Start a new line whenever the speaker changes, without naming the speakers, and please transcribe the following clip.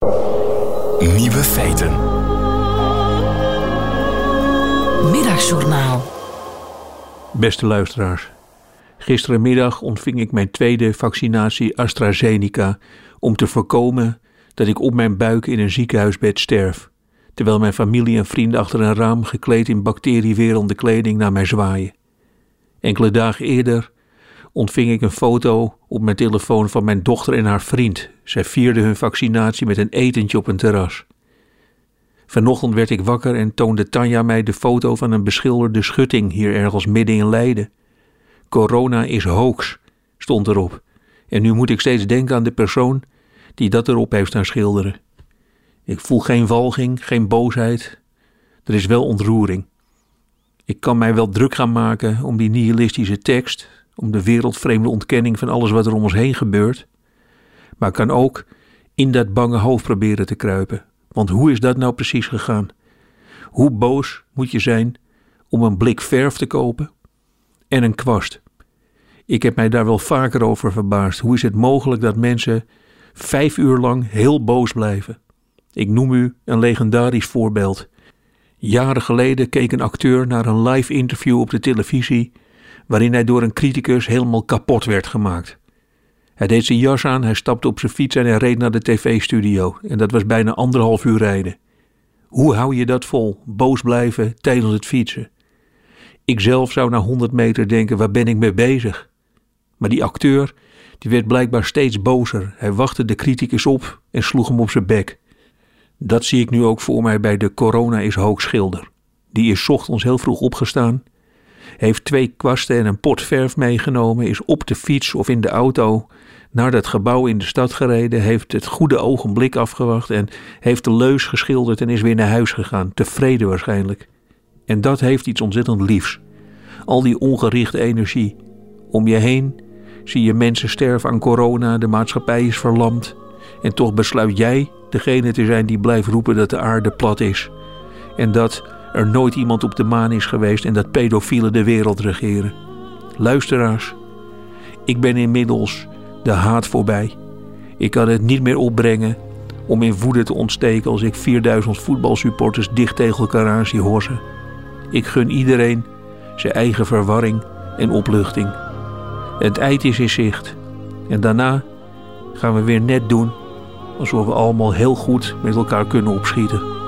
Nieuwe feiten.
Middagjournaal.
Beste luisteraars. Gisterenmiddag ontving ik mijn tweede vaccinatie AstraZeneca om te voorkomen dat ik op mijn buik in een ziekenhuisbed sterf, terwijl mijn familie en vrienden achter een raam gekleed in bacteriewerende kleding naar mij zwaaien. Enkele dagen eerder ontving ik een foto op mijn telefoon van mijn dochter en haar vriend. Zij vierden hun vaccinatie met een etentje op een terras. Vanochtend werd ik wakker en toonde Tanja mij de foto van een beschilderde schutting hier ergens midden in Leiden. Corona is hoax, stond erop. En nu moet ik steeds denken aan de persoon die dat erop heeft staan schilderen. Ik voel geen walging, geen boosheid. Er is wel ontroering. Ik kan mij wel druk gaan maken om die nihilistische tekst, om de wereldvreemde ontkenning van alles wat er om ons heen gebeurt. Maar ik kan ook in dat bange hoofd proberen te kruipen. Want hoe is dat nou precies gegaan? Hoe boos moet je zijn om een blik verf te kopen en een kwast? Ik heb mij daar wel vaker over verbaasd. Hoe is het mogelijk dat mensen 5 uur lang heel boos blijven? Ik noem u een legendarisch voorbeeld. Jaren geleden keek een acteur naar een live interview op de televisie, waarin hij door een criticus helemaal kapot werd gemaakt. Hij deed zijn jas aan, hij stapte op zijn fiets en hij reed naar de tv-studio. En dat was bijna 1,5 uur rijden. Hoe hou je dat vol? Boos blijven tijdens het fietsen. Ik zelf zou na 100 meter denken, waar ben ik mee bezig? Maar die acteur, die werd blijkbaar steeds bozer. Hij wachtte de criticus op en sloeg hem op zijn bek. Dat zie ik nu ook voor mij bij de Corona is hoax schilder. Die is 's ochtends heel vroeg opgestaan, heeft 2 kwasten en een pot verf meegenomen, is op de fiets of in de auto naar dat gebouw in de stad gereden, heeft het goede ogenblik afgewacht en heeft de leus geschilderd en is weer naar huis gegaan, tevreden waarschijnlijk. En dat heeft iets ontzettend liefs. Al die ongerichte energie. Om je heen zie je mensen sterven aan corona, de maatschappij is verlamd en toch besluit jij degene te zijn die blijft roepen dat de aarde plat is en dat er nooit iemand op de maan is geweest en dat pedofielen de wereld regeren. Luisteraars, ik ben inmiddels de haat voorbij. Ik kan het niet meer opbrengen om in woede te ontsteken als ik 4000 voetbalsupporters dicht tegen elkaar aan zie horsen. Ik gun iedereen zijn eigen verwarring en opluchting. Het eind is in zicht en daarna gaan we weer net doen alsof we allemaal heel goed met elkaar kunnen opschieten.